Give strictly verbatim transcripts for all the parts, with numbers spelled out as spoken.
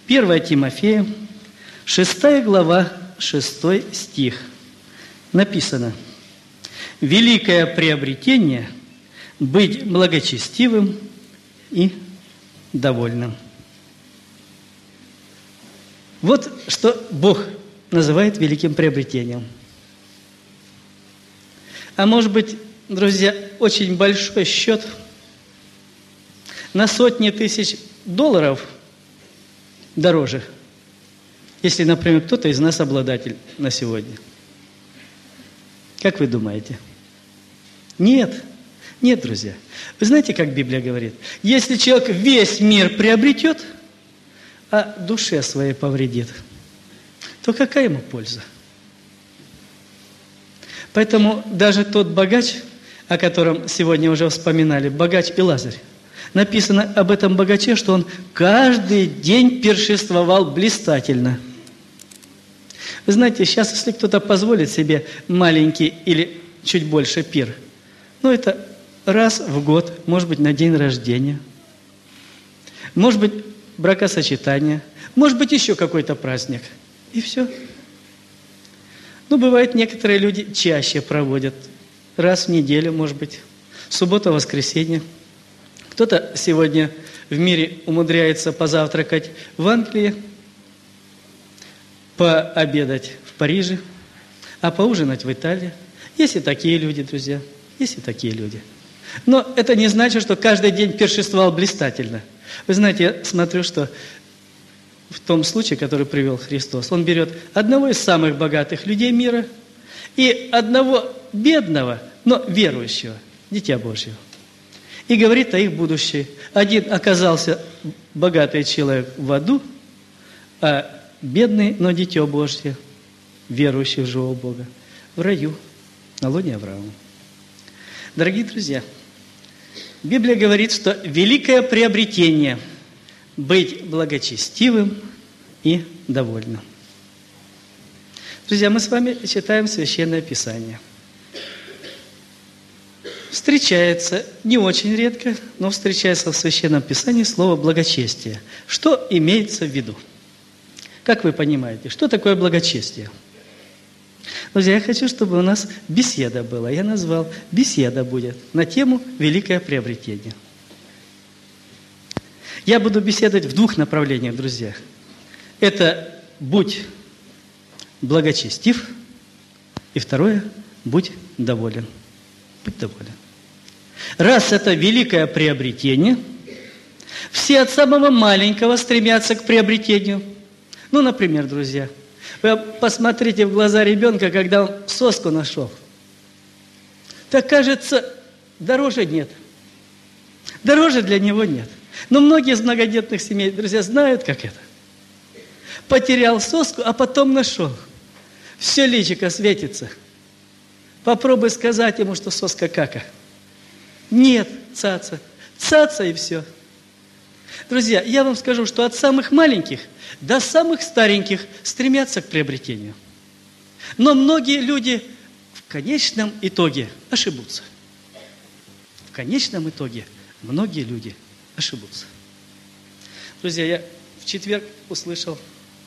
первое Тимофея, шестая глава, шестой стих. Написано: «Великое приобретение – быть благочестивым и довольным». Вот что Бог называет великим приобретением. А может быть, друзья, очень большой счет на сотни тысяч долларов дороже, если, например, кто-то из нас обладатель на сегодня. Как вы думаете? Нет. Нет, друзья. Вы знаете, как Библия говорит? Если человек весь мир приобретет, а душе своей повредит, то какая ему польза? Поэтому даже тот богач, о котором сегодня уже вспоминали, богач и Лазарь, написано об этом богаче, что он каждый день пиршествовал блистательно. Вы знаете, сейчас, если кто-то позволит себе маленький или чуть больше пир, ну, это раз в год, может быть, на день рождения, может быть, бракосочетание, может быть, еще какой-то праздник. И все. Ну, бывает, некоторые люди чаще проводят, раз в неделю, может быть, суббота, воскресенье. Кто-то сегодня в мире умудряется позавтракать в Англии, пообедать в Париже, а поужинать в Италии. Есть и такие люди, друзья, есть и такие люди. Но это не значит, что каждый день пиршествовал блистательно. Вы знаете, я смотрю, что в том случае, который привел Христос, Он берет одного из самых богатых людей мира и одного бедного, но верующего, Дитя Божьего, и говорит о их будущем. Один оказался богатый человек в аду, а бедный, но Дитя Божье, верующий в живого Бога, в раю, на лоне Авраама. Дорогие друзья, Библия говорит, что великое приобретение – быть благочестивым и довольным. Друзья, мы с вами читаем Священное Писание. Встречается не очень редко, но встречается в Священном Писании слово «благочестие». Что имеется в виду? Как вы понимаете, что такое благочестие? Друзья, я хочу, чтобы у нас беседа была. Я назвал «Беседа будет» на тему «Великое приобретение». Я буду беседовать в двух направлениях, друзья. Это «Будь благочестив», и второе «Будь доволен». Будь доволен. Раз это великое приобретение, все от самого маленького стремятся к приобретению. Ну, например, друзья, вы посмотрите в глаза ребенка, когда он соску нашел. Так кажется, дороже нет. Дороже для него нет. Но многие из многодетных семей, друзья, знают, как это. Потерял соску, а потом нашел. Все личико светится. Попробуй сказать ему, что соска кака. Нет, цаца. Цаца и все. Друзья, я вам скажу, что от самых маленьких до самых стареньких стремятся к приобретению. Но многие люди в конечном итоге ошибутся. В конечном итоге многие люди ошибутся. Друзья, я в четверг услышал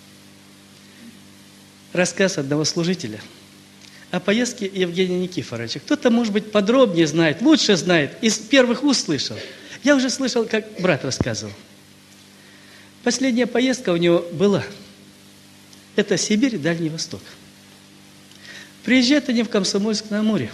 рассказ одного служителя о поездке Евгения Никифоровича. Кто-то, может быть, подробнее знает, лучше знает, из первых уст слышал. Я уже слышал, как брат рассказывал. Последняя поездка у него была. Это Сибирь и Дальний Восток. Приезжают они в Комсомольск-на-Амуре.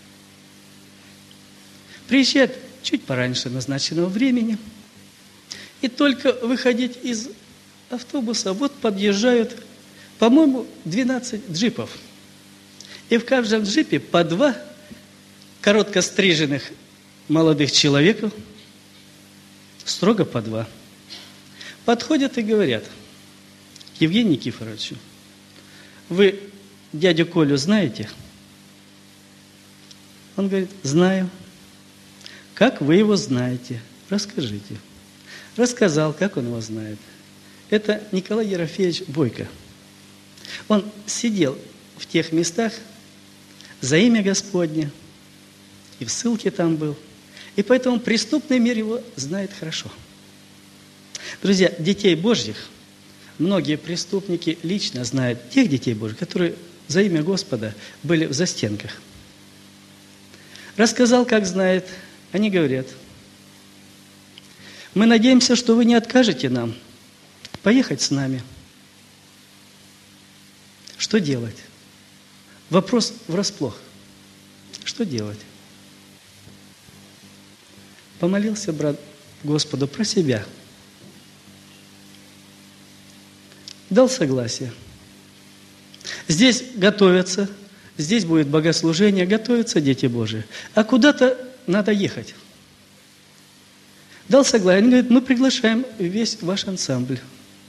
Приезжают чуть пораньше назначенного времени. И только выходить из автобуса, вот подъезжают, по-моему, двенадцать джипов. И в каждом джипе по два коротко стриженных молодых человека, строго по два, подходят и говорят: Евгений Никифорович, вы дядю Колю знаете? Он говорит: знаю. Как вы его знаете? Расскажите. Рассказал, как он его знает. Это Николай Ерофеевич Бойко. Он сидел в тех местах за имя Господне, и в ссылке там был. И поэтому преступный мир его знает хорошо. Друзья, детей Божьих многие преступники лично знают тех детей Божьих, которые за имя Господа были в застенках. Рассказал, как знает. Они говорят: мы надеемся, что вы не откажете нам поехать с нами. Что делать? Вопрос врасплох. Что делать? Помолился брат Господу про себя. Дал согласие. Здесь готовятся, здесь будет богослужение, готовятся дети Божии. А куда-то надо ехать. Дал согласие. Они говорят: мы приглашаем весь ваш ансамбль.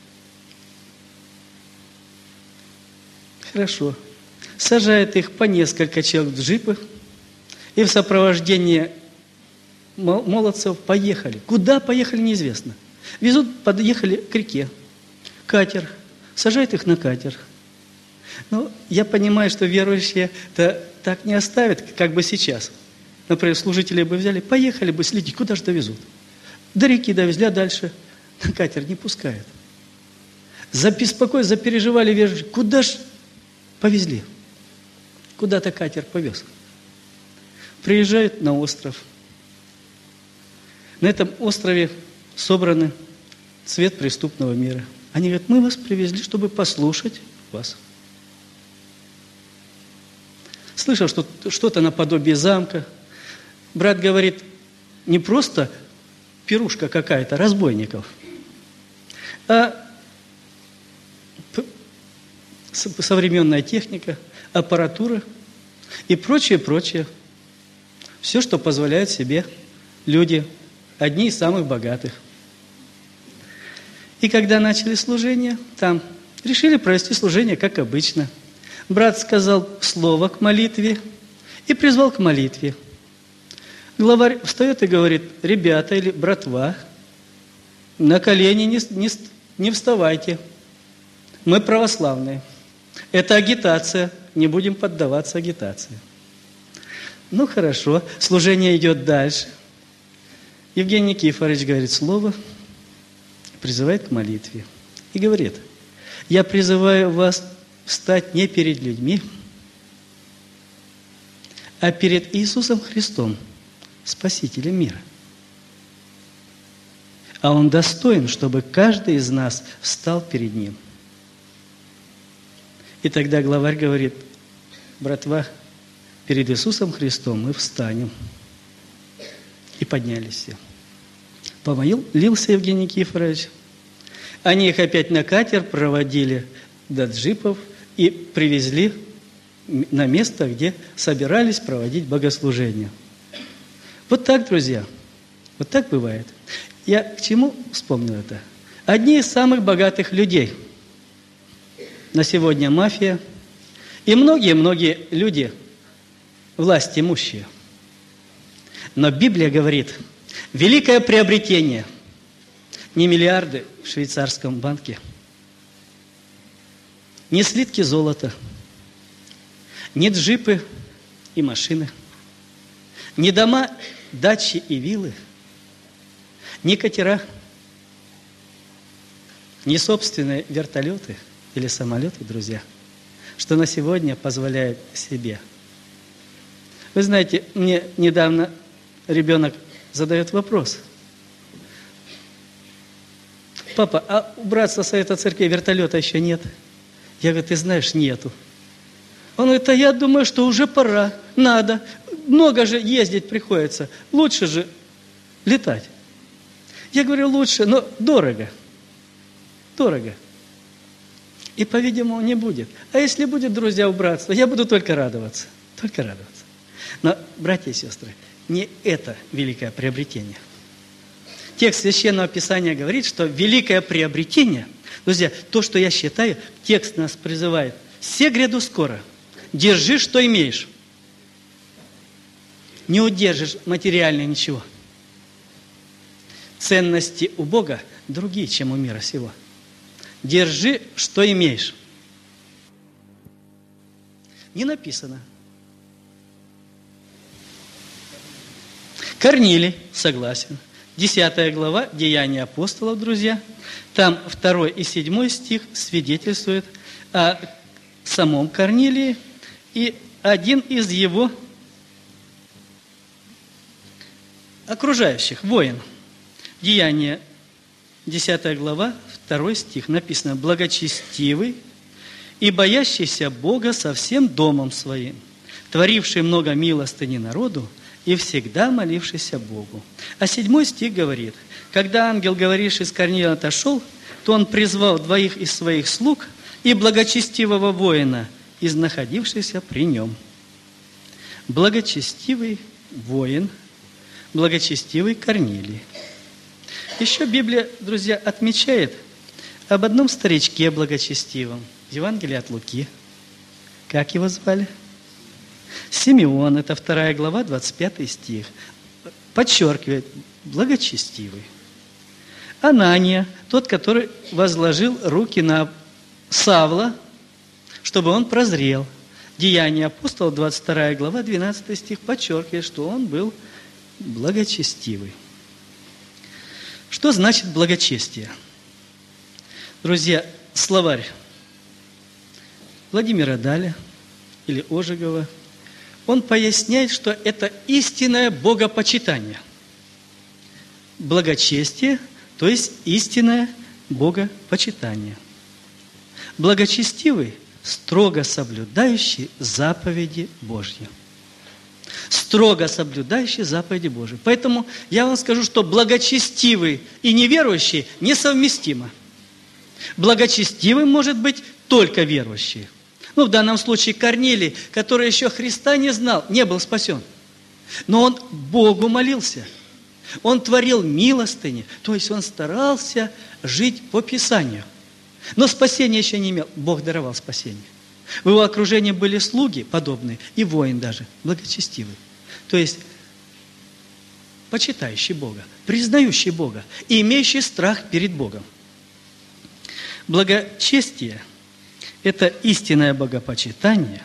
Хорошо. Сажает их по несколько человек в джипы и в сопровождении молодцев поехали. Куда поехали, неизвестно. Везут, подъехали к реке. Катер. Сажает их на катер. Ну, я понимаю, что верующие-то так не оставят, как бы сейчас. Например, служители бы взяли, поехали бы следить, куда же довезут. До реки довезли, а дальше на катер не пускают. Забеспокоились, запереживали верующие. Куда ж повезли? Куда-то катер повез. Приезжают на остров. На этом острове собраны цвет преступного мира. Они говорят: мы вас привезли, чтобы послушать вас. Слышал, что что-то наподобие замка. Брат говорит: не просто пирушка какая-то разбойников, а современная техника, аппаратура и прочее, прочее. Все, что позволяют себе люди, одни из самых богатых. И когда начали служение, там решили провести служение, как обычно. Брат сказал слово к молитве и призвал к молитве. Главарь встает и говорит: ребята или братва, на колени не, не, не вставайте. Мы православные. Это агитация. Не будем поддаваться агитации. Ну, хорошо. Служение идет дальше. Евгений Никифорович говорит слово, призывает к молитве. И говорит: я призываю вас встать не перед людьми, а перед Иисусом Христом, Спасителем мира. А Он достоин, чтобы каждый из нас встал перед Ним. И тогда главарь говорит: братва, перед Иисусом Христом мы встанем. И поднялись все. Помолился Евгений Никифорович. Они их опять на катер проводили до джипов и привезли на место, где собирались проводить богослужение. Вот так, друзья, вот так бывает. Я к чему вспомнил это? Одни из самых богатых людей на сегодня мафия и многие-многие люди, власть имущие. Но Библия говорит: великое приобретение не миллиарды в швейцарском банке, не слитки золота, не джипы и машины, не дома, дачи и виллы, не катера, не собственные вертолеты или самолеты, друзья, что на сегодня позволяет себе. Вы знаете, мне недавно ребенок задает вопрос: папа, а у братства Совета Церкви вертолета еще нет? Я говорю: ты знаешь, нету. Он говорит: а я думаю, что уже пора, надо. Много же ездить приходится, лучше же летать. Я говорю: лучше, но дорого. Дорого. И, по-видимому, не будет. А если будет, друзья, у братства, я буду только радоваться. Только радоваться. Но, братья и сестры, не это великое приобретение. Текст Священного Писания говорит, что великое приобретение, друзья, то, что я считаю, текст нас призывает: «Се гряду скоро, держи, что имеешь». Не удержишь материально ничего. Ценности у Бога другие, чем у мира сего. Держи, что имеешь. Не написано. Корнилий, согласен. десятая глава Деяния апостолов, друзья. Там второй и седьмой стих свидетельствуют о самом Корнилии и один из его окружающих, воин. Деяния, десятая глава, второй стих, написано: «Благочестивый и боящийся Бога со всем домом своим, творивший много милостыни народу и всегда молившийся Богу». А седьмой стих говорит: «Когда ангел, говоривший с Корнилием, отошел, то он призвал двоих из своих слуг и благочестивого воина, из находившихся при нем». Благочестивый воин, благочестивый Корнилий. Еще Библия, друзья, отмечает об одном старичке благочестивом. Евангелие от Луки. Как его звали? Симеон, это вторая глава, двадцать пятый стих. Подчеркивает: благочестивый. Анания, тот, который возложил руки на Савла, чтобы он прозрел. Деяния апостолов, двадцать вторая глава, двенадцатый стих, подчеркивает, что он был благочестивый. Что значит благочестие? Друзья, словарь Владимира Даля или Ожегова, он поясняет, что это истинное богопочитание. Благочестие, то есть истинное богопочитание. Благочестивый, строго соблюдающий заповеди Божьи. Строго соблюдающий заповеди Божьи. Поэтому я вам скажу, что благочестивый и неверующий несовместимо. Благочестивым может быть только верующий. Ну, в данном случае Корнилий, который еще Христа не знал, не был спасен. Но он Богу молился. Он творил милостыни, то есть он старался жить по Писанию. Но спасения еще не имел. Бог даровал спасение. В его окружении были слуги подобные, и воин даже, благочестивый. То есть почитающий Бога, признающий Бога и имеющий страх перед Богом. Благочестие – это истинное богопочитание,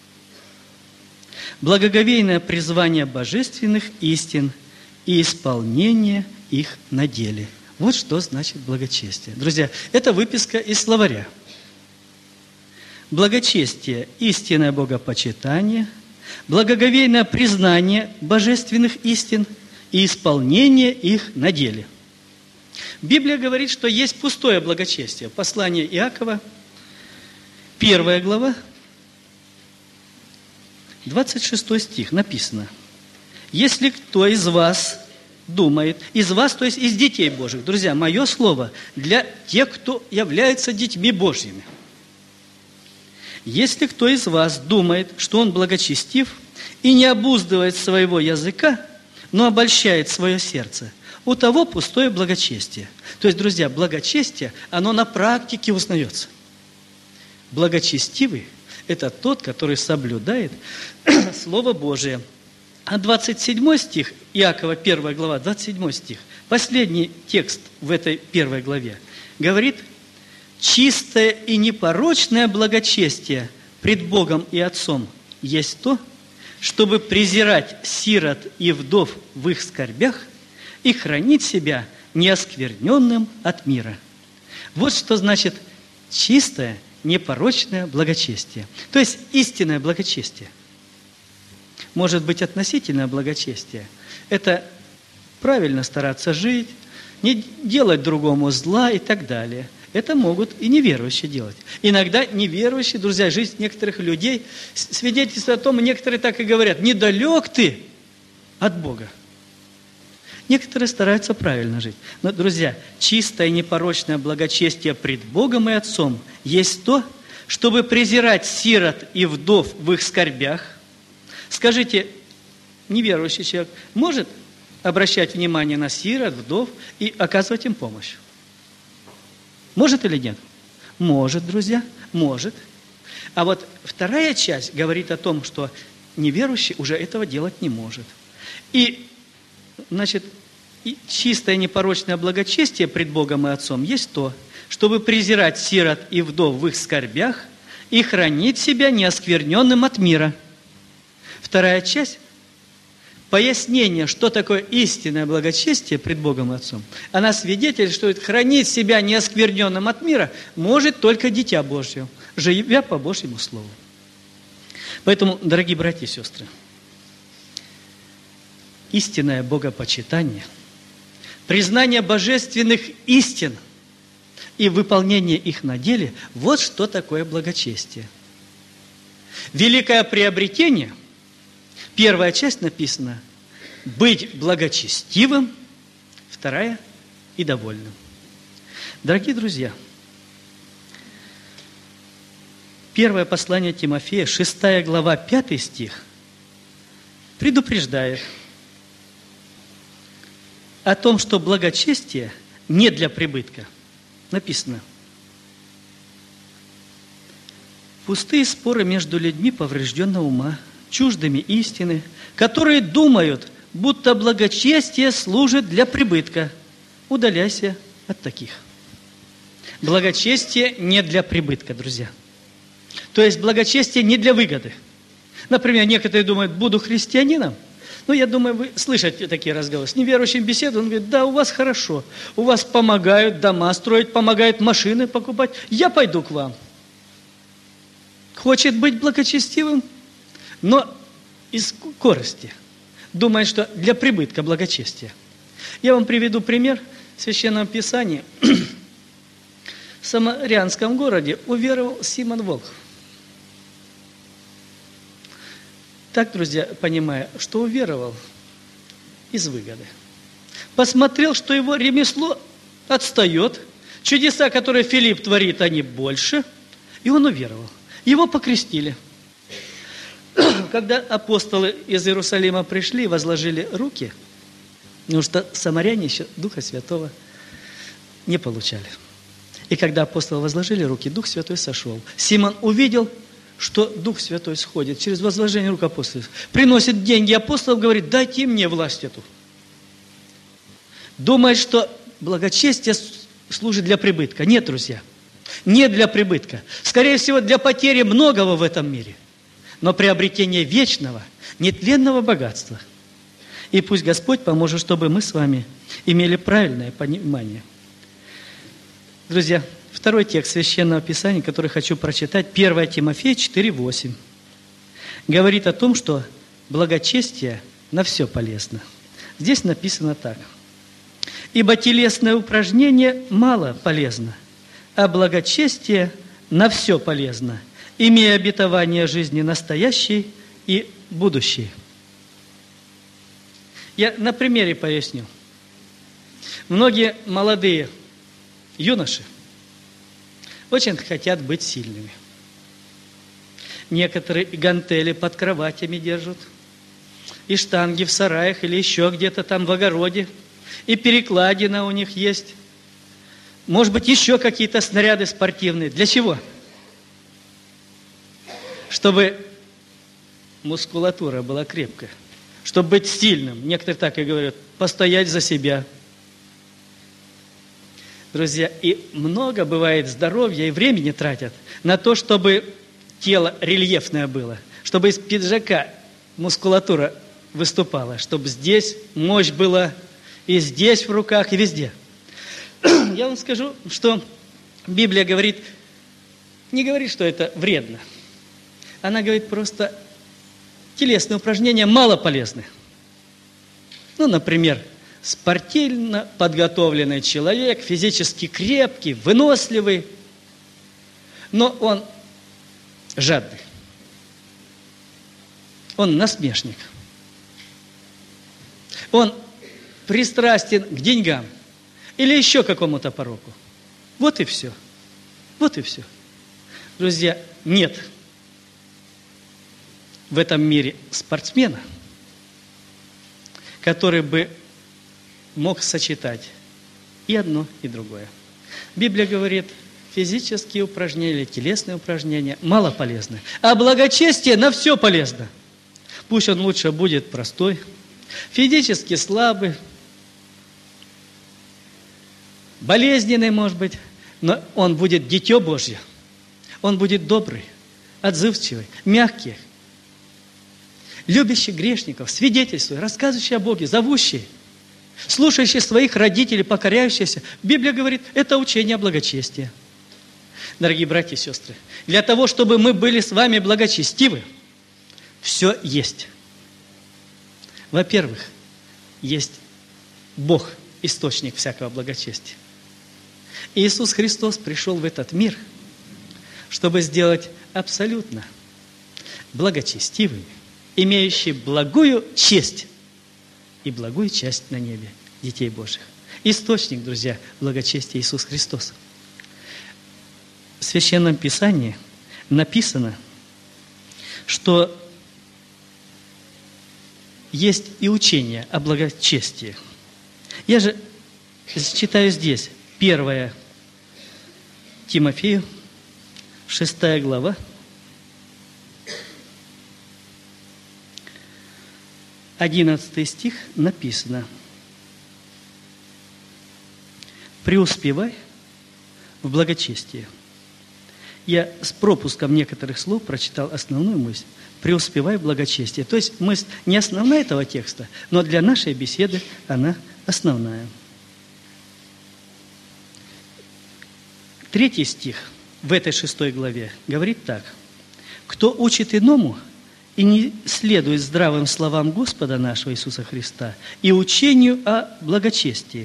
благоговейное призвание божественных истин и исполнение их на деле. Вот что значит благочестие. Друзья, это выписка из словаря. Благочестие – истинное богопочитание, благоговейное признание божественных истин и исполнение их на деле. Библия говорит, что есть пустое благочестие. Послание Иакова, первая глава, двадцать шестой стих, написано: «Если кто из вас думает, из вас, то есть из детей Божьих». Друзья, мое слово для тех, кто является детьми Божьими. «Если кто из вас думает, что он благочестив и не обуздывает своего языка, но обольщает свое сердце, у того пустое благочестие». То есть, друзья, благочестие, оно на практике узнается. Благочестивый – это тот, который соблюдает Слово Божие. А двадцать седьмой стих, Иакова, первая глава, двадцать седьмой стих, последний текст в этой первой главе, говорит: «Чистое и непорочное благочестие пред Богом и Отцом есть то, чтобы презирать сирот и вдов в их скорбях и хранить себя неоскверненным от мира». Вот что значит чистое, непорочное благочестие. То есть истинное благочестие. Может быть, относительное благочестие. Это правильно стараться жить, не делать другому зла и так далее. Это могут и неверующие делать. Иногда неверующие, друзья, жизнь некоторых людей свидетельствует о том, и некоторые так и говорят: недалек ты от Бога. Некоторые стараются правильно жить. Но, друзья, чистое и непорочное благочестие пред Богом и Отцом есть то, чтобы презирать сирот и вдов в их скорбях. Скажите, неверующий человек может обращать внимание на сирот, вдов и оказывать им помощь? Может или нет? Может, друзья, может. А вот вторая часть говорит о том, что неверующий уже этого делать не может. И, значит, и чистое непорочное благочестие пред Богом и Отцом есть то, чтобы презирать сирот и вдов в их скорбях и хранить себя неоскверненным от мира. Вторая часть пояснение, что такое истинное благочестие пред Богом и Отцом, она свидетельствует, хранить себя неоскверненным от мира может только Дитя Божье, живя по Божьему Слову. Поэтому, дорогие братья и сестры, истинное богопочитание, признание божественных истин и выполнение их на деле – вот что такое благочестие. Великое приобретение, первая часть написана «быть благочестивым», вторая – «и довольным». Дорогие друзья, первое послание Тимофея, шестая глава, пятый стих, предупреждает о том, что благочестие не для прибытка. Написано: пустые споры между людьми поврежденного ума, чуждыми истины, которые думают, будто благочестие служит для прибытка. Удаляйся от таких. Благочестие не для прибытка, друзья. То есть благочестие не для выгоды. Например, некоторые думают, буду христианином. Ну, я думаю, вы слышите такие разговоры. С неверующим беседуют, он говорит, да, у вас хорошо. У вас помогают дома строить, помогают машины покупать. Я пойду к вам. Хочет быть благочестивым, но из корысти. Думает, что для прибытка благочестия. Я вам приведу пример в Священном Писании. В самарянском городе уверовал Симон Волхв. Так, друзья, понимая, что уверовал из выгоды. Посмотрел, что его ремесло отстает, чудеса, которые Филипп творит, они больше, и он уверовал. Его покрестили. Когда апостолы из Иерусалима пришли и возложили руки, потому что самаряне еще Духа Святого не получали. И когда апостолы возложили руки, Дух Святой сошел. Симон увидел, что Дух Святой сходит через возложение рук апостолов. Приносит деньги апостолов, говорит, дайте мне власть эту. Думает, что благочестие служит для прибытка. Нет, друзья, не для прибытка. Скорее всего, для потери многого в этом мире. Но приобретение вечного, нетленного богатства. И пусть Господь поможет, чтобы мы с вами имели правильное понимание. Друзья, второй текст Священного Писания, который хочу прочитать, первое Тимофея четыре восемь, говорит о том, что благочестие на все полезно. Здесь написано так. «Ибо телесное упражнение мало полезно, а благочестие на все полезно, имея обетование жизни настоящей и будущей». Я на примере поясню. Многие молодые юноши очень хотят быть сильными. Некоторые гантели под кроватями держат, и штанги в сараях или еще где-то там в огороде, и перекладина у них есть. Может быть, еще какие-то снаряды спортивные. Для чего? Чтобы мускулатура была крепкая, чтобы быть сильным. Некоторые так и говорят, постоять за себя. Друзья, и много бывает здоровья и времени тратят на то, чтобы тело рельефное было, чтобы из пиджака мускулатура выступала, чтобы здесь мощь была, и здесь в руках, и везде. Я вам скажу, что Библия говорит, не говорит, что это вредно. Она говорит просто, телесные упражнения мало полезны. Ну, например, спортивно подготовленный человек, физически крепкий, выносливый, но он жадный. Он насмешник. Он пристрастен к деньгам или еще какому-то пороку. Вот и все. Вот и все. Друзья, нет в этом мире спортсмена, который бы мог сочетать и одно, и другое. Библия говорит, физические упражнения или телесные упражнения мало полезны, а благочестие на все полезно. Пусть он лучше будет простой, физически слабый, болезненный, может быть, но он будет дитё Божье. Он будет добрый, отзывчивый, мягкий. любящий грешников, свидетельствуй, рассказывающий о Боге, зовущий, слушающий своих родителей, покоряющийся. Библия говорит, это учение о благочестии. Дорогие братья и сестры, для того, чтобы мы были с вами благочестивы, все есть. Во-первых, есть Бог, источник всякого благочестия. Иисус Христос пришел в этот мир, чтобы сделать абсолютно благочестивыми, имеющие благую честь и благую часть на небе детей Божьих. Источник, друзья, благочестия Иисус Христос. В Священном Писании написано, что есть и учение о благочестии. Я же читаю здесь, первое Тимофею, шестая глава, одиннадцатый стих написано: «Преуспевай в благочестии». Я с пропуском некоторых слов прочитал основную мысль. «Преуспевай в благочестии». То есть мысль не основная этого текста, но для нашей беседы она основная. Третий стих в этой шестой главе говорит так: «Кто учит иному и не следует здравым словам Господа нашего Иисуса Христа и учению о благочестии,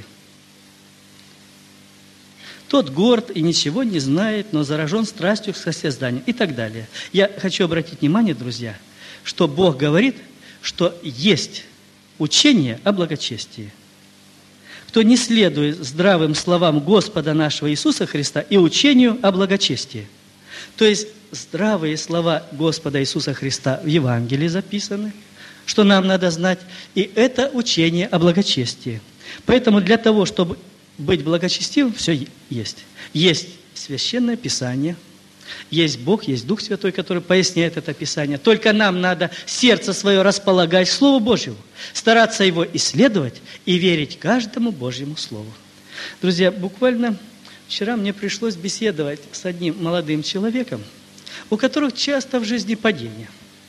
тот горд и ничего не знает, но заражен страстью к состязанию» и так далее. Я хочу обратить внимание, друзья, что Бог говорит, что есть учение о благочестии. Кто не следует здравым словам Господа нашего Иисуса Христа и учению о благочестии. То есть здравые слова Господа Иисуса Христа в Евангелии записаны, что нам надо знать, и это учение о благочестии. Поэтому для того, чтобы быть благочестивым, все есть. Есть Священное Писание, есть Бог, есть Дух Святой, который поясняет это Писание. Только нам надо сердце свое располагать к Слову Божьему, стараться его исследовать и верить каждому Божьему Слову. Друзья, буквально вчера мне пришлось беседовать с одним молодым человеком, у которого часто в жизни падения.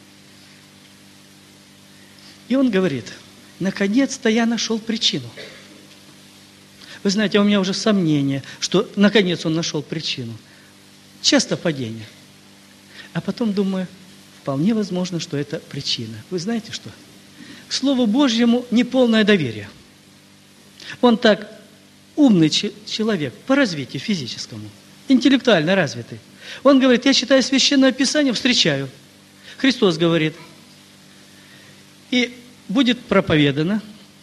И он говорит: наконец-то я нашел причину. Вы знаете, у меня уже сомнение, что наконец он нашел причину. Часто падение. А потом думаю, вполне возможно, что это причина. Вы знаете что? К Слову Божьему неполное доверие. Он так умный человек по развитию физическому, интеллектуально развитый. Он говорит: я читаю Священное Писание, встречаю. Христос говорит: и будет проповедано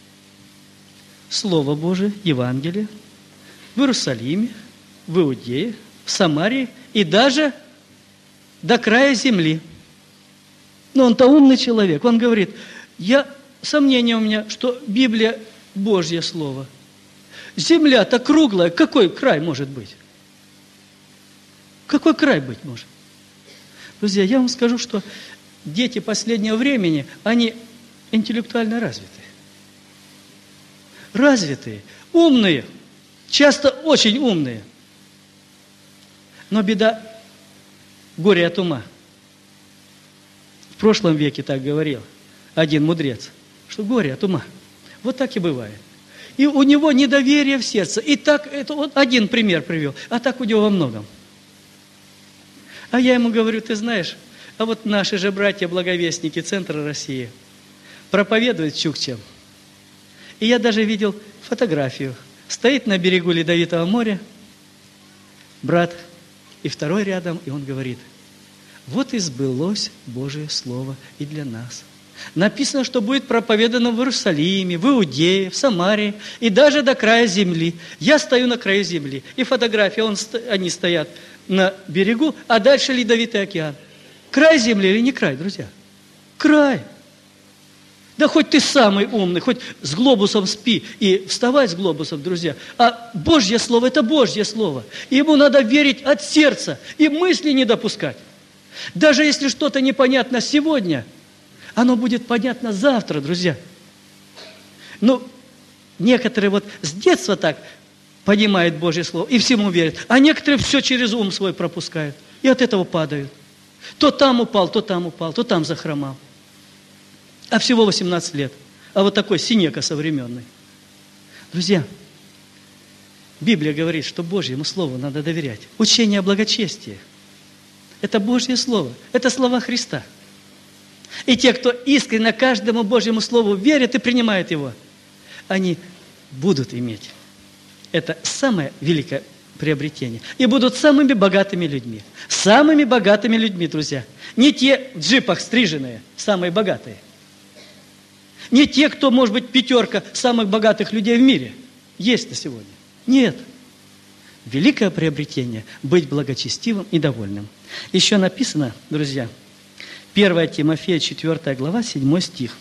Слово Божие, Евангелие в Иерусалиме, в Иудее, в Самарии и даже до края земли. Но он-то умный человек. Он говорит: я, сомнение у меня, что Библия Божье Слово. Земля-то круглая, какой край может быть? Какой край быть может? Друзья, я вам скажу, что дети последнего времени, они интеллектуально развиты. Развитые, умные, часто очень умные. Но беда – горе от ума. В прошлом веке так говорил один мудрец, что горе от ума. Вот так и бывает. И у него недоверие в сердце. И так, это вот один пример привел, а так у него во многом. А я ему говорю: ты знаешь, а вот наши же братья-благовестники Центра России проповедуют чукчам. И я даже видел фотографию. Стоит на берегу Ледовитого моря брат, и второй рядом, и он говорит: вот и сбылось Божие Слово и для нас. Написано, что будет проповедано в Иерусалиме, в Иудее, в Самарии и даже до края земли. Я стою на краю земли. И фотография, он, они стоят на берегу, а дальше Ледовитый океан. Край земли или не край, друзья? Край. Да хоть ты самый умный, хоть с глобусом спи и вставай с глобусом, друзья. А Божье Слово – это Божье Слово. И ему надо верить от сердца и мысли не допускать. Даже если что-то непонятно сегодня, оно будет понятно завтра, друзья. Ну, некоторые вот с детства так понимают Божье Слово и всему верят, а некоторые все через ум свой пропускают и от этого падают. То там упал, то там упал, то там захромал. а всего восемнадцать лет. А вот такой синека современный. Друзья, Библия говорит, что Божьему Слову надо доверять. Учение о благочестии – это Божье Слово, это слова Христа. И те, кто искренне каждому Божьему Слову верит и принимает его, они будут иметь это самое великое приобретение. И будут самыми богатыми людьми. Самыми богатыми людьми, друзья. Не те в джипах стриженные, самые богатые. Не те, кто, может быть, пятерка самых богатых людей в мире. Есть на сегодня. Нет. Великое приобретение – быть благочестивым и довольным. Еще написано, друзья, первое Тимофея, четвёртая глава, седьмой стих.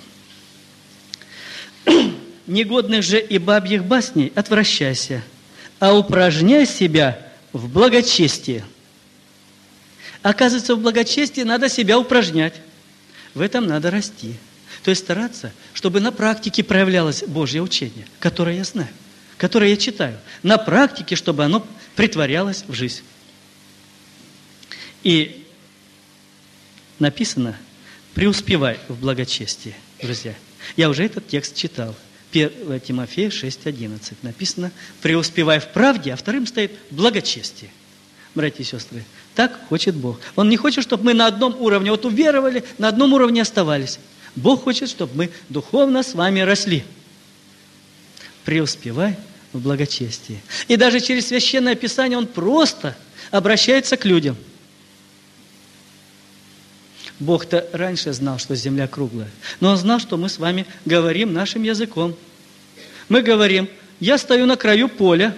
«Негодных же и бабьих басней отвращайся, а упражняй себя в благочестии». Оказывается, в благочестии надо себя упражнять. В этом надо расти. То есть стараться, чтобы на практике проявлялось Божье учение, которое я знаю, которое я читаю. На практике, чтобы оно притворялось в жизнь. И написано: преуспевай в благочестии, друзья. Я уже этот текст читал. первое Тимофея шесть одиннадцать. Написано: преуспевай в правде, а вторым стоит благочестие. Братья и сестры, так хочет Бог. Он не хочет, чтобы мы на одном уровне вот уверовали, на одном уровне оставались. Бог хочет, чтобы мы духовно с вами росли. Преуспевай в благочестии. И даже через Священное Писание Он просто обращается к людям. Бог-то раньше знал, что земля круглая. Но Он знал, что мы с вами говорим нашим языком. Мы говорим: я стою на краю поля.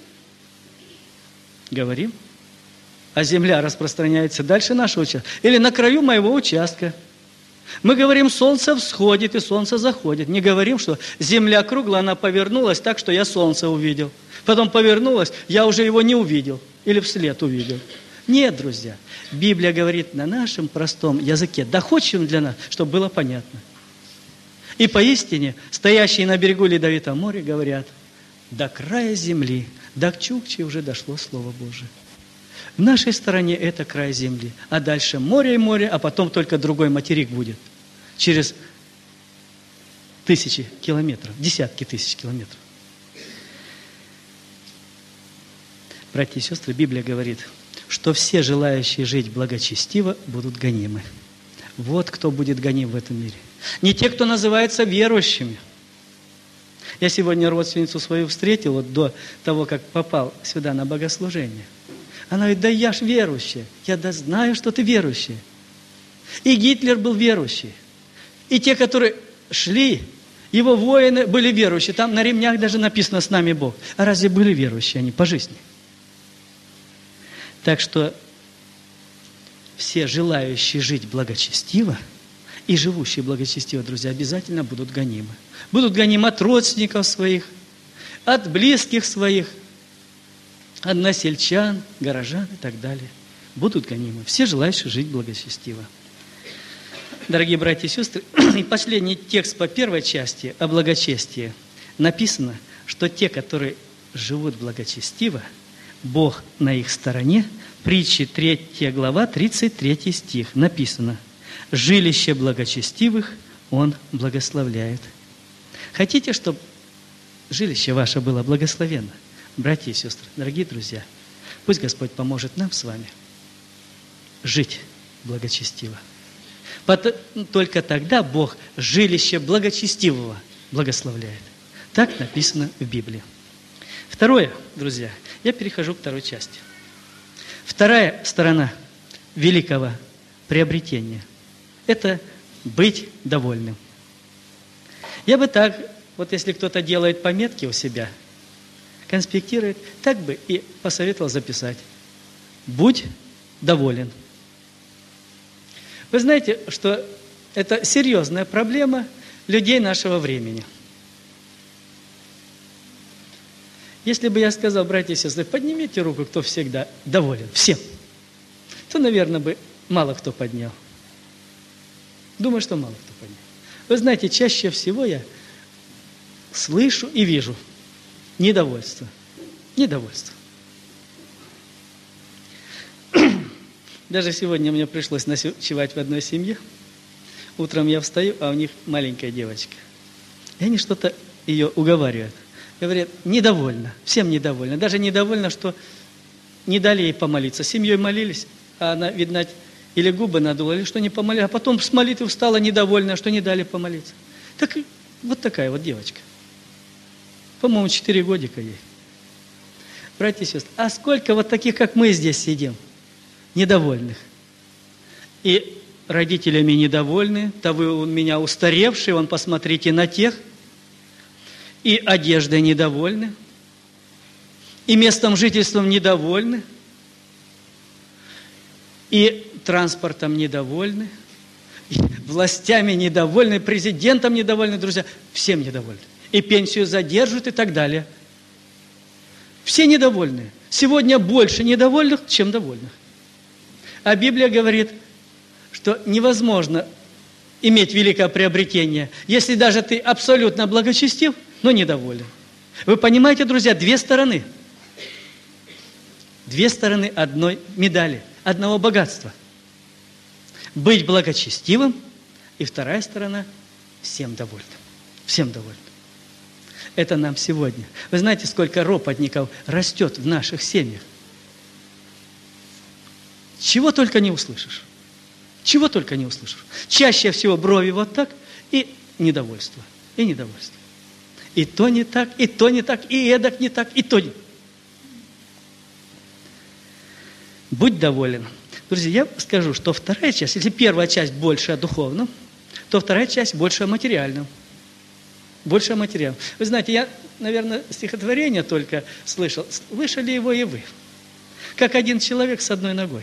Говорим. А земля распространяется дальше нашего участка. Или на краю моего участка. Мы говорим: солнце всходит и солнце заходит. Не говорим, что земля круглая, она повернулась так, что я солнце увидел. Потом повернулась, я уже его не увидел. Или вслед увидел. Нет, друзья. Библия говорит на нашем простом языке, доходчивом для нас, чтобы было понятно. И поистине, стоящие на берегу Ледовитого моря говорят: до края земли, до Чукчи уже дошло Слово Божие. В нашей стороне это край земли, а дальше море и море, а потом только другой материк будет. Через тысячи километров, десятки тысяч километров. Братья и сестры, Библия говорит, что все желающие жить благочестиво будут гонимы. Вот кто будет гоним в этом мире. Не те, кто называется верующими. Я сегодня родственницу свою встретил, вот до того, как попал сюда на богослужение. Она говорит: да я ж верующая. Я да знаю, что ты верующая. И Гитлер был верующий. И те, которые шли, его воины были верующие. Там на ремнях даже написано: с нами Бог. А разве были верующие они по жизни? Так что все желающие жить благочестиво и живущие благочестиво, друзья, обязательно будут гонимы. Будут гонимы от родственников своих, от близких своих, односельчан, горожан и так далее. Будут гонимы. Все желающие жить благочестиво. Дорогие братья и сестры, и последний текст по первой части о благочестии. Написано, что те, которые живут благочестиво, Бог на их стороне. Притчи третья глава, тридцать третий стих. Написано: жилище благочестивых Он благословляет. Хотите, чтобы жилище ваше было благословенно? Братья и сестры, дорогие друзья, пусть Господь поможет нам с вами жить благочестиво. Только тогда Бог жилище благочестивого благословляет. Так написано в Библии. Второе, друзья, я перехожу к второй части. Вторая сторона великого приобретения – это быть довольным. Я бы так, вот если кто-то делает пометки у себя, конспектирует, так бы и посоветовал записать: будь доволен. Вы знаете, что это серьезная проблема людей нашего времени. Если бы я сказал: братья и сестры, поднимите руку, кто всегда доволен, всем, то, наверное, бы мало кто поднял. Думаю, что мало кто поднял. Вы знаете, чаще всего я слышу и вижу недовольство. Недовольство. Даже сегодня мне пришлось ночевать в одной семье. Утром я встаю, а у них маленькая девочка. И они что-то ее уговаривают. Говорят, недовольна, всем недовольна. Даже недовольна, что не дали ей помолиться. С семьей молились, а она, видно, или губы надула, или что не помолилась. А потом с молитвы встала недовольна, что не дали помолиться. Так вот такая вот девочка. По-моему, четыре годика ей. Братья и сестры, а сколько вот таких, как мы здесь сидим, недовольных? И родителями недовольны, да вы у меня устаревшие, вон посмотрите на тех. И одеждой недовольны, и местом жительства недовольны, и транспортом недовольны, и властями недовольны, президентом недовольны, друзья, всем недовольны. И пенсию задержат и так далее. Все недовольны. Сегодня больше недовольных, чем довольных. А Библия говорит, что невозможно иметь великое приобретение, если даже ты абсолютно благочестив, но недоволен. Вы понимаете, друзья, две стороны. Две стороны одной медали, одного богатства. Быть благочестивым, и вторая сторона всем довольным. Всем довольным. Это нам сегодня. Вы знаете, сколько ропотников растет в наших семьях? Чего только не услышишь. Чего только не услышишь. Чаще всего брови вот так, и недовольство, и недовольство. И то не так, и то не так, и эдак не так, и то не. Будь доволен. Друзья, я скажу, что вторая часть, если первая часть больше о духовном, то вторая часть больше о материальном. Больше о материальном. Вы знаете, я, наверное, стихотворение только слышал. Слышали его и вы. Как один человек с одной ногой.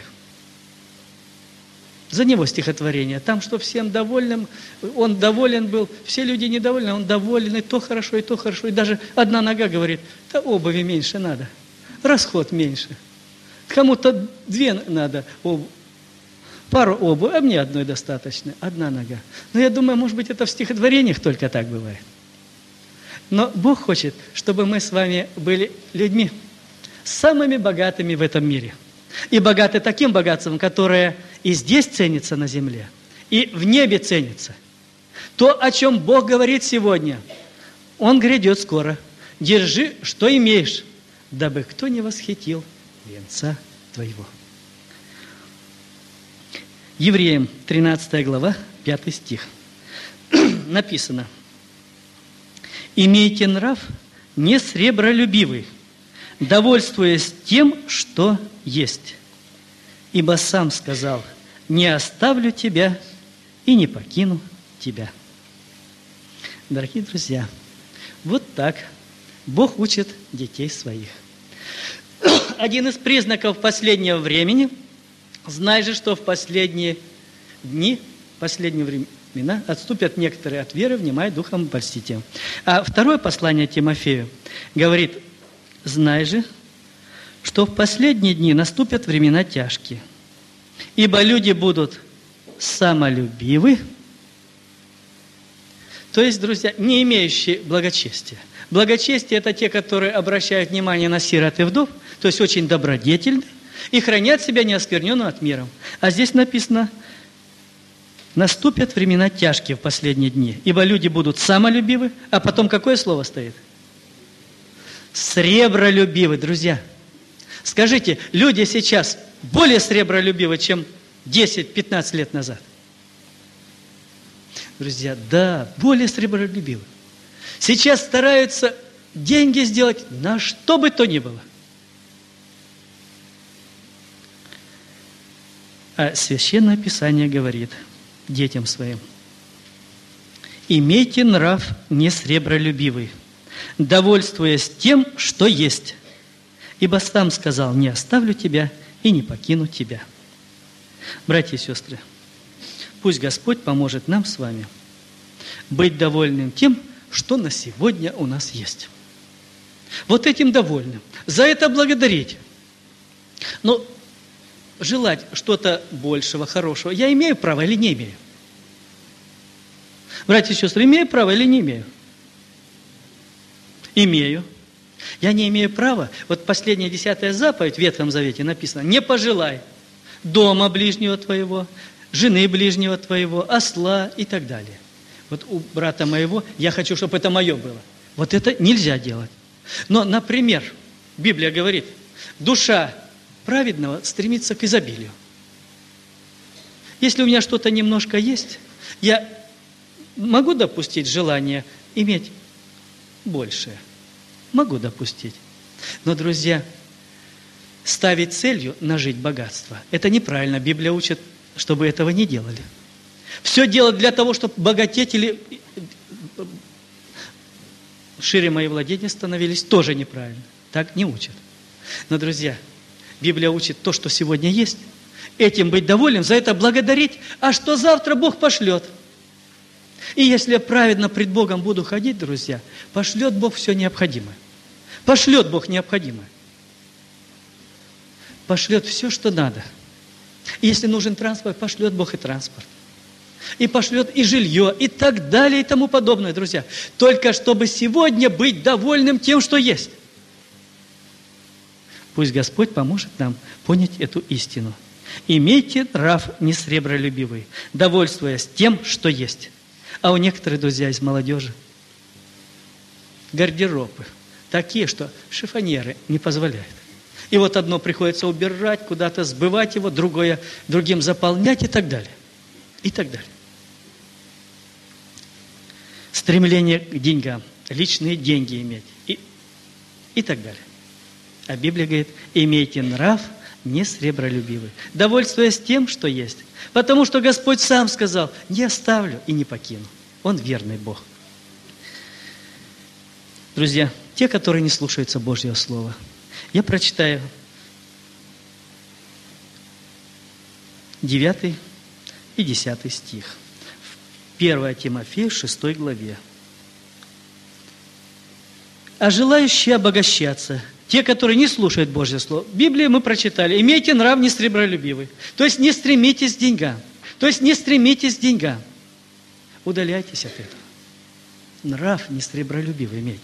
За него стихотворение. Там, что всем довольным, он доволен был, все люди недовольны, он доволен, и то хорошо, и то хорошо. И даже одна нога говорит, да обуви меньше надо, расход меньше. Кому-то две надо, об... пару обуви, а мне одной достаточно, одна нога. Но я думаю, может быть, это в стихотворениях только так бывает. Но Бог хочет, чтобы мы с вами были людьми самыми богатыми в этом мире. И богаты таким богатством, которое и здесь ценится на земле, и в небе ценится. То, о чем Бог говорит сегодня, Он грядет скоро. Держи, что имеешь, дабы кто не восхитил венца твоего. Евреям тринадцатая глава, пятый стих. Написано: «Имейте нрав не сребролюбивый, довольствуясь тем, что есть. Ибо сам сказал, не оставлю тебя и не покину тебя». Дорогие друзья, вот так Бог учит детей своих. Один из признаков последнего времени, знай же, что в последние дни, последние времена отступят некоторые от веры, внимая духом обольстителям. А второе послание Тимофею говорит: знай же, что в последние дни наступят времена тяжкие, ибо люди будут самолюбивы, то есть, друзья, не имеющие благочестия. Благочестие – это те, которые обращают внимание на сирот и вдов, то есть очень добродетельны, и хранят себя неоскверненным от миром. А здесь написано: наступят времена тяжкие в последние дни, ибо люди будут самолюбивы, а потом какое слово стоит? Сребролюбивы, друзья. Скажите, люди сейчас более сребролюбивы, чем десять-пятнадцать лет назад? Друзья, да, более сребролюбивы. Сейчас стараются деньги сделать на что бы то ни было. А Священное Писание говорит детям своим: имейте нрав не сребролюбивый, довольствуясь тем, что есть. Ибо сам сказал, не оставлю тебя и не покину тебя. Братья и сестры, пусть Господь поможет нам с вами быть довольным тем, что на сегодня у нас есть. Вот этим довольным. За это благодарить. Но желать что-то большего, хорошего, я имею право или не имею? Братья и сестры, имею право или не имею? Имею. Я не имею права, вот последняя десятая заповедь в Ветхом Завете написано: не пожелай дома ближнего твоего, жены ближнего твоего, осла и так далее. Вот у брата моего, я хочу, чтобы это мое было. Вот это нельзя делать. Но, например, Библия говорит, душа праведного стремится к изобилию. Если у меня что-то немножко есть, я могу допустить желание иметь большее. Могу допустить. Но, друзья, ставить целью нажить богатство – это неправильно. Библия учит, чтобы этого не делали. Все делать для того, чтобы богатеть или шире мои владения становились, тоже неправильно. Так не учат. Но, друзья, Библия учит то, что сегодня есть, этим быть довольным, за это благодарить, а что завтра Бог пошлет. И если я праведно пред Богом буду ходить, друзья, пошлет Бог все необходимое. Пошлет Бог необходимое. Пошлет все, что надо. И если нужен транспорт, пошлет Бог и транспорт. И пошлет и жилье, и так далее, и тому подобное, друзья. Только чтобы сегодня быть довольным тем, что есть. Пусть Господь поможет нам понять эту истину. Имейте нрав несребролюбивый, довольствуясь тем, что есть. А у некоторых, друзья, из молодежи гардеробы такие, что шифоньеры не позволяют. И вот одно приходится убирать, куда-то сбывать его, другое другим заполнять и так далее. И так далее. Стремление к деньгам, личные деньги иметь и, и так далее. А Библия говорит, имейте нрав несребролюбивый, довольствуясь тем, что есть. Потому что Господь сам сказал, не оставлю и не покину. Он верный Бог. Друзья, те, которые не слушаются Божьего Слова, я прочитаю девятый и десятый стих. первое Тимофею, шестой главе. А желающие обогащаться, те, которые не слушают Божье Слово. В Библии мы прочитали, имейте нрав несребролюбивый. То есть не стремитесь к деньгам. То есть не стремитесь к деньгам. Удаляйтесь от этого. Нрав несребролюбивый имейте.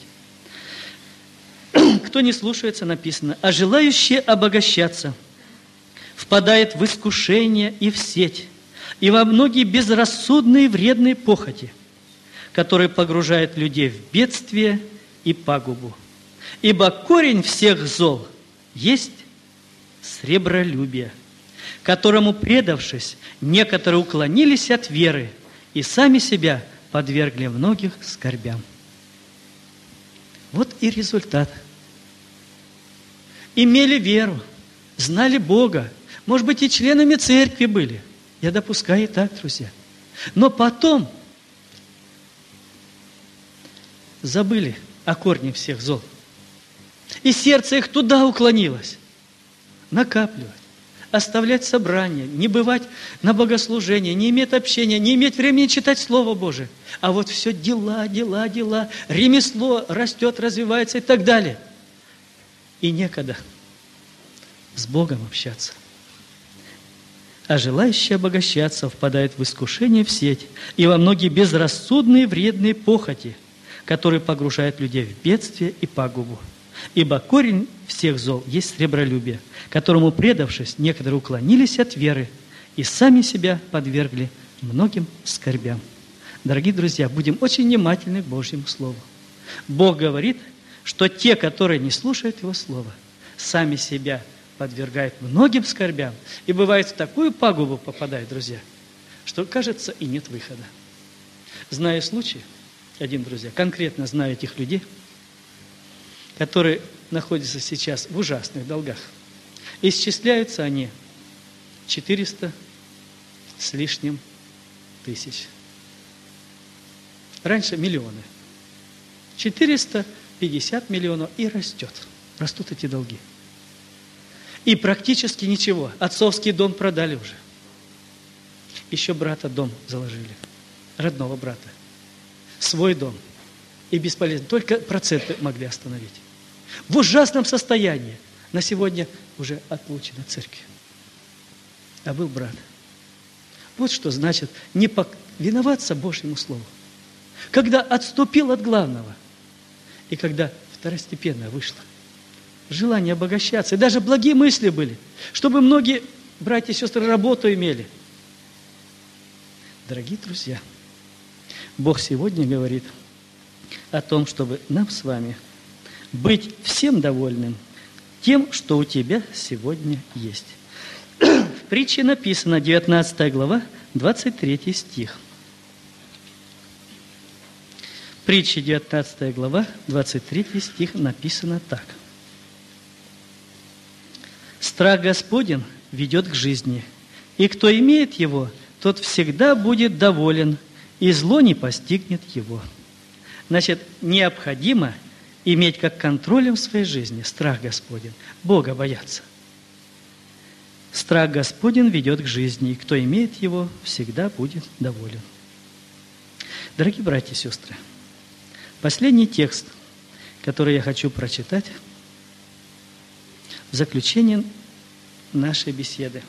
Кто не слушается, написано, а желающие обогащаться впадает в искушение и в сеть, и во многие безрассудные вредные похоти, которые погружают людей в бедствие и пагубу. Ибо корень всех зол есть сребролюбие, которому, предавшись, некоторые уклонились от веры и сами себя подвергли многих скорбям. Вот и результат. Имели веру, знали Бога, может быть, и членами церкви были. Я допускаю и так, друзья. Но потом забыли о корне всех зол. И сердце их туда уклонилось. Накапливать, оставлять собрания, не бывать на богослужении, не иметь общения, не иметь времени читать Слово Божие. А вот все дела, дела, дела, ремесло растет, развивается и так далее. И некогда с Богом общаться. А желающие обогащаться впадают в искушение в сеть и во многие безрассудные вредные похоти, которые погружают людей в бедствие и пагубу. Ибо корень всех зол есть сребролюбие, которому, предавшись, некоторые уклонились от веры и сами себя подвергли многим скорбям. Дорогие друзья, будем очень внимательны к Божьему Слову. Бог говорит, что те, которые не слушают Его Слова, сами себя подвергают многим скорбям. И бывает, в такую пагубу попадают, друзья, что, кажется, и нет выхода. Знаю случай, один, друзья, конкретно знаю этих людей, которые находятся сейчас в ужасных долгах. Исчисляются они четыреста с лишним тысяч. Раньше миллионы. четыреста пятьдесят миллионов и растет. Растут эти долги. И практически ничего. Отцовский дом продали уже. Еще брата дом заложили. Родного брата. Свой дом. И бесполезно. Только проценты могли остановить. В ужасном состоянии. На сегодня уже отлучен от церкви. А был брат. Вот что значит не повиноваться Божьему Слову. Когда отступил от главного. И когда второстепенно вышло. Желание обогащаться. И даже благие мысли были. Чтобы многие братья и сестры работу имели. Дорогие друзья, Бог сегодня говорит о том, чтобы нам с вами быть всем довольным тем, что у тебя сегодня есть. В притче написано, девятнадцатая глава, двадцать третий стих. Притча, девятнадцатая глава, двадцать третий стих написано так. «Страх Господень ведет к жизни, и кто имеет его, тот всегда будет доволен, и зло не постигнет его». Значит, необходимо иметь как контролем в своей жизни страх Господень, Бога бояться. Страх Господень ведет к жизни, и кто имеет его, всегда будет доволен. Дорогие братья и сестры, последний текст, который я хочу прочитать в заключение нашей беседы.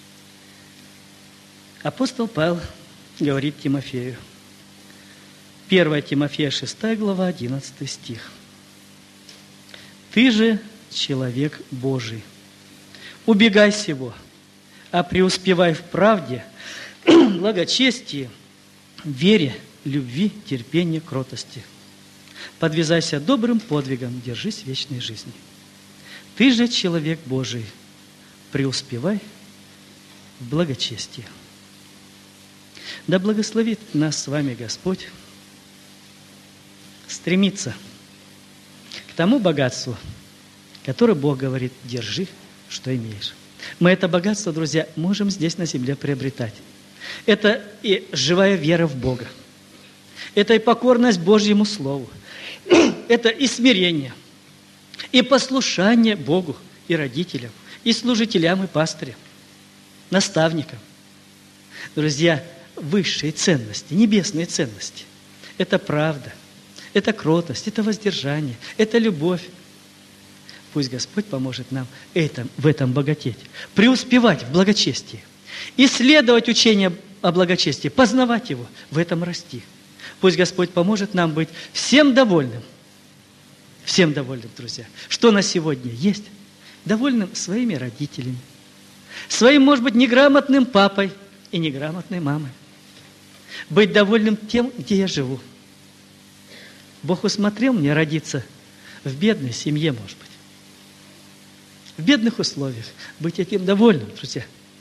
Апостол Павел говорит Тимофею. первое Тимофея, шестая глава, одиннадцатый стих. «Ты же человек Божий. Убегай сего, а преуспевай в правде, благочестии, вере, любви, терпении, кротости. Подвязайся добрым подвигом, держись вечной жизни. Ты же человек Божий, преуспевай в благочестии». Да благословит нас с вами Господь стремиться к тому богатству, которое Бог говорит, держи, что имеешь. Мы это богатство, друзья, можем здесь на земле приобретать. Это и живая вера в Бога. Это и покорность Божьему Слову. Это и смирение, и послушание Богу, и родителям, и служителям, и пастырям, наставникам. Друзья, высшие ценности, небесные ценности – это правда, это кротость, это воздержание, это любовь. Пусть Господь поможет нам этом, в этом богатеть, преуспевать в благочестии, исследовать учение о благочестии, познавать его, в этом расти. Пусть Господь поможет нам быть всем довольным, всем довольным, друзья, что на сегодня есть, довольным своими родителями, своим, может быть, неграмотным папой и неграмотной мамой, быть довольным тем, где я живу. Бог усмотрел мне родиться в бедной семье, может быть, в бедных условиях, быть этим довольным, друзья.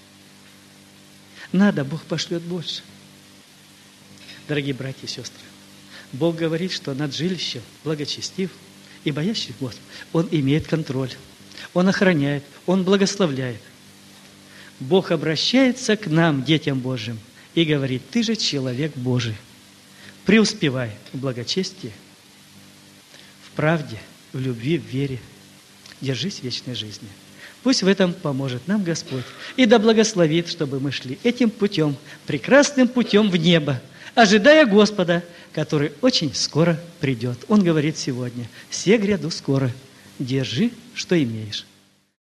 Надо, Бог пошлет больше. Дорогие братья и сестры, Бог говорит, что над жилищем благочестив и боящий Господа, Он имеет контроль, Он охраняет, Он благословляет. Бог обращается к нам, детям Божьим, и говорит, ты же человек Божий, преуспевай в благочестии, в правде, в любви, в вере, держись вечной жизни. Пусть в этом поможет нам Господь и да благословит, чтобы мы шли этим путем, прекрасным путем в небо, ожидая Господа, который очень скоро придет. Он говорит сегодня, «Се гряду скоро, держи, что имеешь».